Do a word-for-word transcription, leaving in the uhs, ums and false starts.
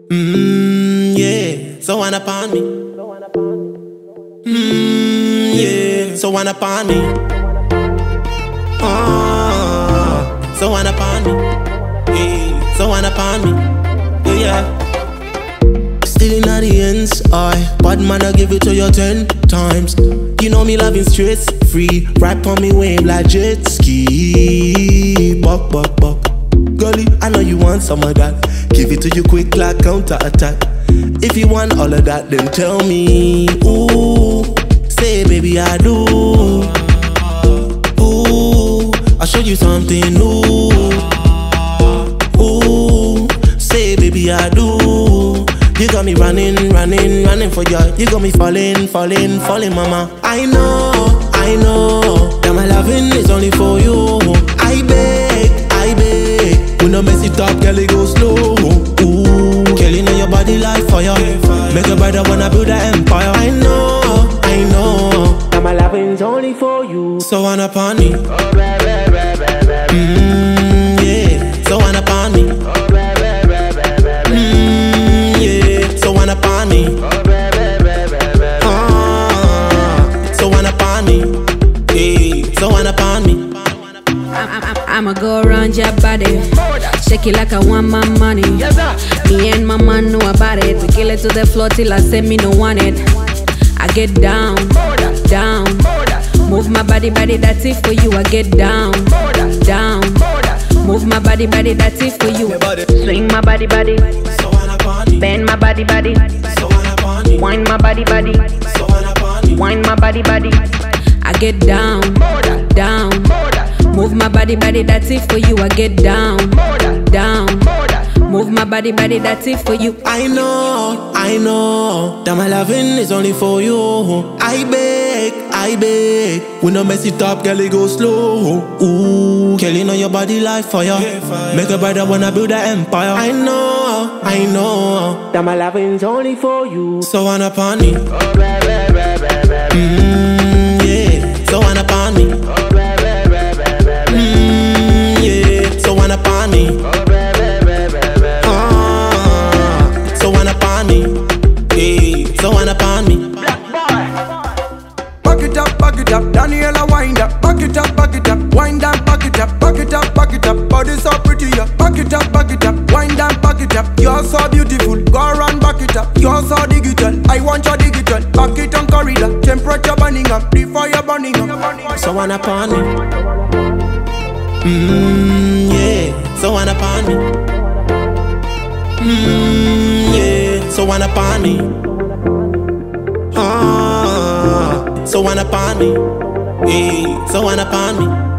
Mmm, yeah, so wind up on me. Mmm, yeah, so wind up on me. Ah, so wind up on me. Hey, so wind up on me. Yeah, yeah. Still in the ends, I bad man, I give it to you ten times. You know me loving stress free, rap on me wave like jet ski. Buck, buck, buck. Girlie, I know you want some of that. Give it to you quick like counter attack. If you want all of that, then tell me. Ooh, say baby I do. Ooh, I'll show you something new. Ooh, say baby I do. You got me running, running, running for you. You got me falling, falling, falling, mama. I know, I know that my loving is only for you. I beg, I beg. When I mess it up, girl, it go slow. Ooh, killing on your body like fire. Make a brother wanna build an empire. I know, I know that my loving's only for you. So wind up on me. Mmm, yeah. So wind up on me. Mmm, yeah. So wind up on me. Ah, so wind up on me. Hey, so wind up on me. I'm, I'm, I'ma go around your body, shake it like I want my money. Me and my man know about it. We kill it to the floor till I say me no want it. I get down, down. Move my body, body, that's it for you. I get down, down. Move my body, body, that's it for you. Swing my body, body. Bend my body, body. Wind my body, body. Wind my body, body. I get down, down. Move my body, body, that's it for you. I get down, down. Move my body, body, that's it for you. I know, I know that my loving is only for you. I beg, I beg. When I mess it up, girl, it go slow. Ooh, killing on your body like fire. Make a brother wanna build an empire. I know, I know that my loving's only for you. So wind up on me. Mmm, yeah. So wind up on me. Mmm, yeah. So wind up on me. Ah, so wind up on me. Hey, so wind up on me. Back it up, back it up, Daniela wind up. Back it up, back it up, wind down, back it up. Back it up, back it up, body so pretty, yeah. Back it up, back it up, wind down, back it up. You're so beautiful, go around, back it up. You're so digital, I want your digital. Back it on corridor, temperature burning up, the fire burning up. So wind up on me. Mmm, yeah. So wind up on me. Mmm, yeah. So wind up on me. Ah, so wind up on me. Hey, so wind up on me.